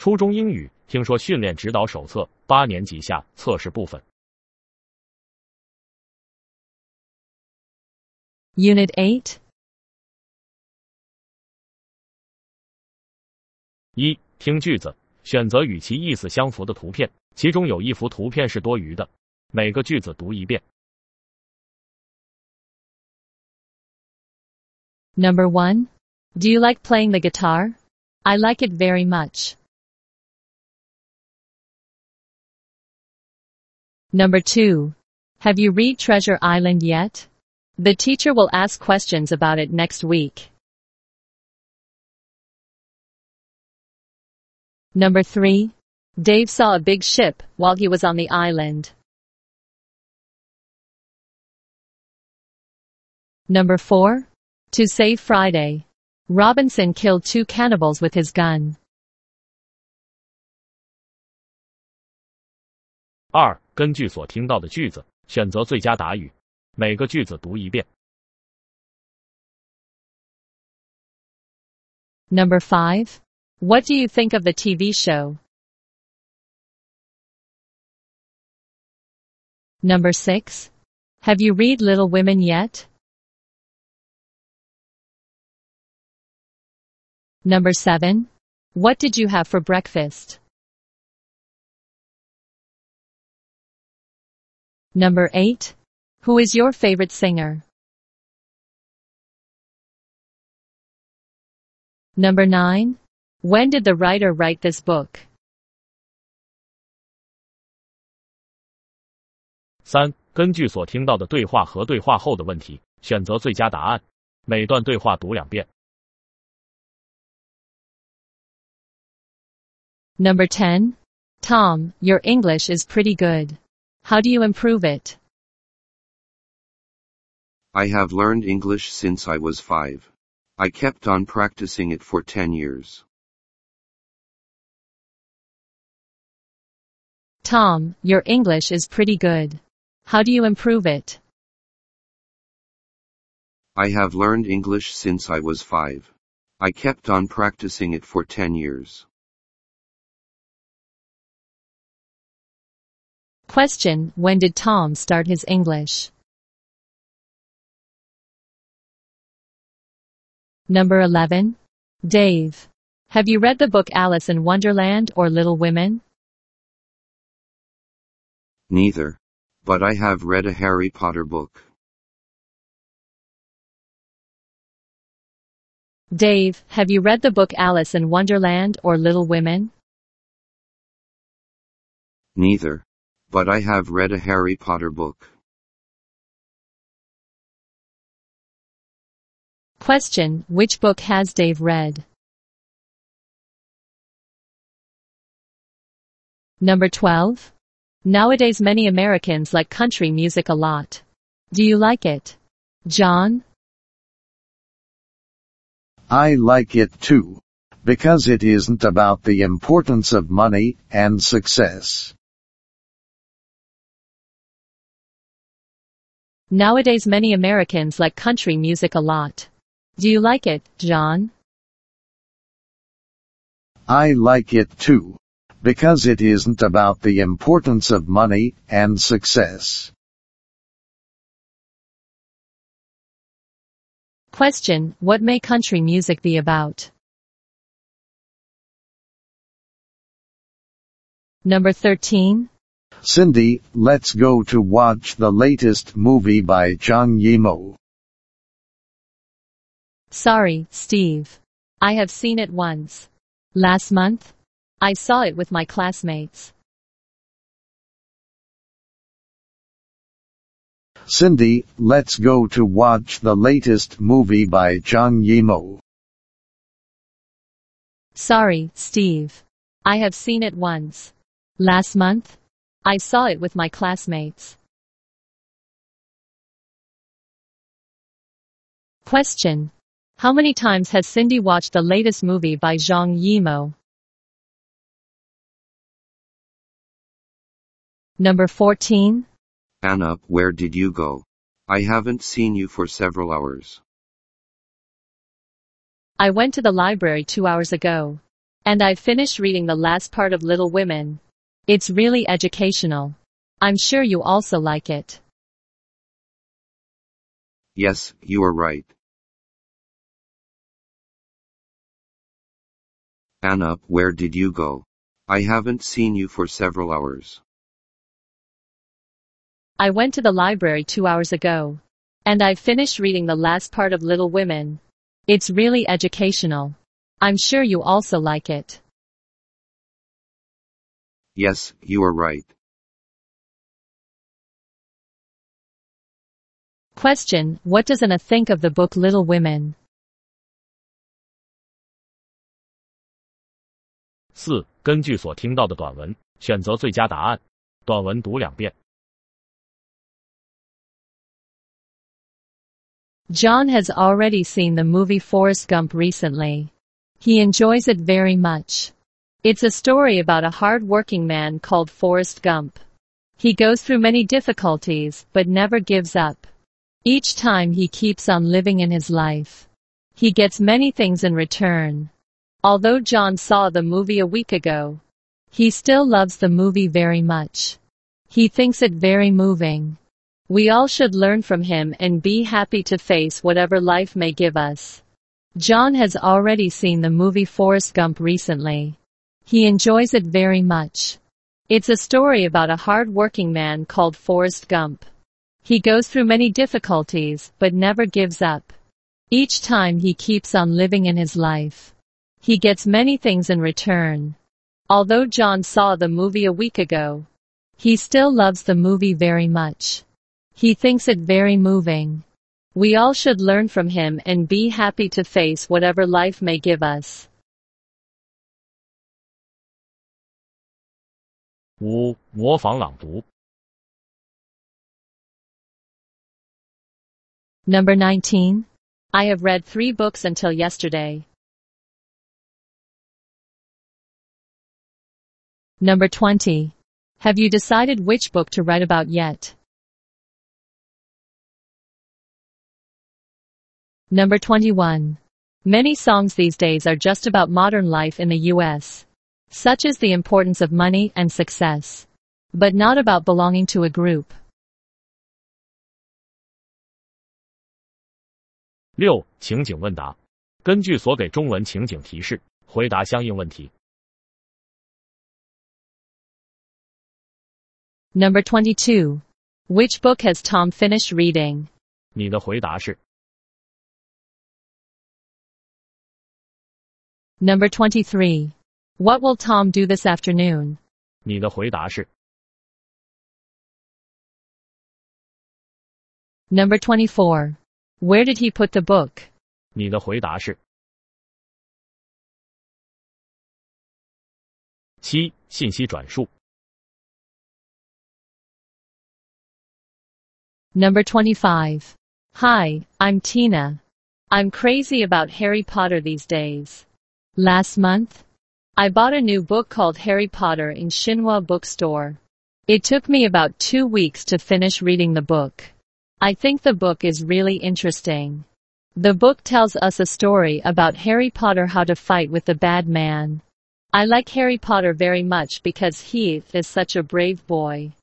初中英语听说训练指导手册8年级下测试部分。 Unit 8. 1. 听句子，选择与其意思相符的图片，其中有一幅图片是多余的。每个句子读一遍。 Number 1. Do you like playing the guitar? I like it very much. Number 2. Have you read Treasure Island yet? The teacher will ask questions about it next week. Number 3. Dave saw a big ship while he was on the island. Number 4. To save Friday. Robinson killed 2 cannibals with his gun. 2. 根据所听到的句子，选择最佳答语。每个句子读一遍。 Number 5. What do you think of the TV show? Number 6. Have you read Little Women yet? Number 7. What did you have for breakfast? Number 8. Who is your favorite singer? Number 9. When did the writer write this book? 3. 根据所听到的对话和对话后的问题，选择最佳答案。每段对话读2遍。 Number 10. Tom, your English is pretty good. How do you improve it? I have learned English since I was 5. I kept on practicing it for 10 years. Tom, your English is pretty good. How do you improve it? I have learned English since I was 5. I kept on practicing it for 10 years. Question. When did Tom start his English? Number 11. Dave. Have you read the book Alice in Wonderland or Little Women? Neither. But I have read a Harry Potter book. Dave, have you read the book Alice in Wonderland or Little Women? Neither. But I have read a Harry Potter book. Question. Which book has Dave read? Number 12. Nowadays many Americans like country music a lot. Do you like it, John? I like it too, because it isn't about the importance of money and success. Nowadays many Americans like country music a lot. Do you like it, John? I like it too, because it isn't about the importance of money and success. Question. What may country music be about? Number 13. Cindy, let's go to watch the latest movie by Zhang Yimou. Sorry, Steve. I have seen it once. Last month. I saw it with my classmates. Cindy, let's go to watch the latest movie by Zhang Yimou. Sorry, Steve. I have seen it once. Last month. I saw it with my classmates. Question. How many times has Cindy watched the latest movie by Zhang Yimou? Number 14. Anna, where did you go? I haven't seen you for several hours. I went to the library 2 hours ago. And I finished reading the last part of Little Women. It's really educational. I'm sure you also like it. Yes, you are right. Anna, where did you go? I haven't seen you for several hours. I went to the library 2 hours ago. And I finished reading the last part of Little Women. It's really educational. I'm sure you also like it. Yes, you are right. Question: What does Anna think of the book Little Women? 4. 根据所听到的短文，选择最佳答案。短文读2遍。 John has already seen the movie Forrest Gump recently. He enjoys it very much. It's a story about a hard-working man called Forrest Gump. He goes through many difficulties, but never gives up. Each time he keeps on living in his life. He gets many things in return. Although John saw the movie a week ago, he still loves the movie very much. He thinks it very moving. We all should learn from him and be happy to face whatever life may give us. John has already seen the movie Forrest Gump recently. He enjoys it very much. It's a story about a hard-working man called Forrest Gump. He goes through many difficulties, but never gives up. Each time he keeps on living in his life. He gets many things in return. Although John saw the movie a week ago, he still loves the movie very much. He thinks it very moving. We all should learn from him and be happy to face whatever life may give us. 5. 模仿朗读。 Number 19. I have read 3 books until yesterday. Number 20. Have you decided which book to write about yet? Number 21. Many songs these days are just about modern life in the U.S., such as the importance of money and success, but not about belonging to a group. 6. 情景问答。根据所给中文情景提示，回答相应问题。 Number 22. Which book has Tom finished reading? 你的回答是 Number 23. What will Tom do this afternoon? 你的回答是 Number 24. Where did he put the book? 你的回答是 7. 信息转述。 Number 25. Hi, I'm Tina. I'm crazy about Harry Potter these days. Last month, I bought a new book called Harry Potter in Shinhua Bookstore. It took me about 2 weeks to finish reading the book. I think the book is really interesting. The book tells us a story about Harry Potter, how to fight with the bad man. I like Harry Potter very much because he is such a brave boy.